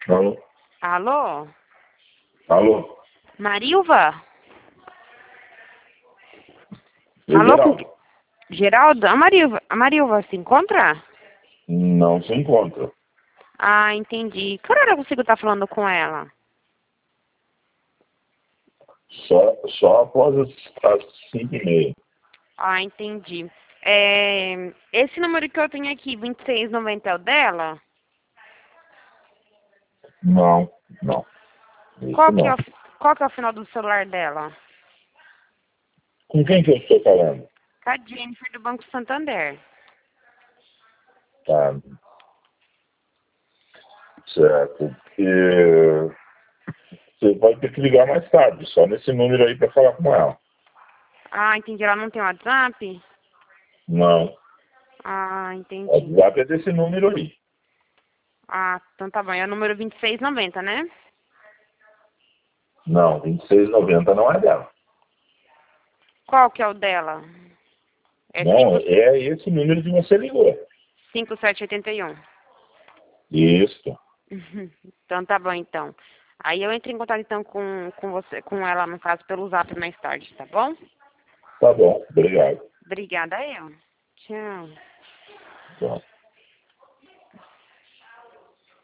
Alô? Alô? Alô? Marilva? É Alô, Geraldo? Geraldo? A Marilva se encontra? Não se encontra. Ah, entendi. Que hora eu consigo estar falando com ela? Só após as 5h30. Ah, entendi. Esse número que eu tenho aqui, 2690, é o dela? Não, não. Isso Qual que é não. o, qual que é o final do celular dela? Com quem que eu estou falando? Com a Jennifer do Banco Santander. Tá, certo. Porque você vai ter que ligar mais tarde, só nesse número aí para falar com ela. Ah, entendi. Ela não tem WhatsApp? Não. Ah, O entendi. WhatsApp é desse número aí. Ah, então tá bom. É o número 2690, né? Não, 2690 não é dela. Qual que é o dela? É Não, é esse número que você ligou. 5781. Isso. Então tá bom, então. Aí eu entro em contato então com você, com ela, no caso, pelo zap mais tarde, tá bom? Tá bom, obrigado. Obrigada eu. Tchau. Tchau.